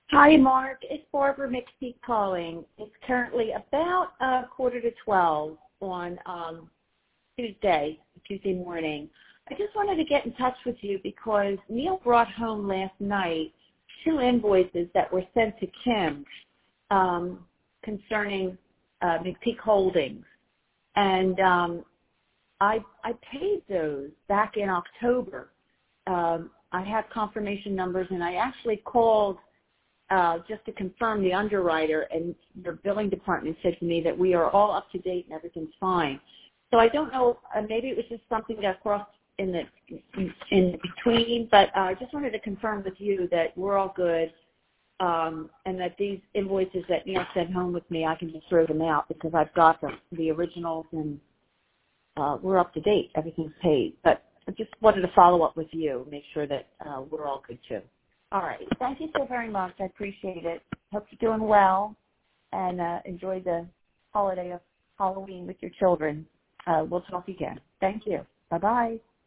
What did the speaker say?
Hi, Mark. It's Barbara McPeak calling. It's currently about 11:45 on Tuesday morning. I just wanted to get in touch with you because Neil brought home last night 2 invoices that were sent to Kim concerning McPeak Holdings. And I paid those back in October. I have confirmation numbers, and I actually called just to confirm the underwriter, and their billing department said to me that we are all up to date and everything's fine. So I don't know, maybe it was just something that crossed in between, but I just wanted to confirm with you that we're all good, and that these invoices that Neil sent home with me, I can just throw them out because I've got the originals, and we're up to date. Everything's paid. But I just wanted to follow up with you, make sure that we're all good too. All right. Thank you so very much. I appreciate it. Hope you're doing well, and enjoy the holiday of Halloween with your children. We'll talk again. Thank you. Bye-bye.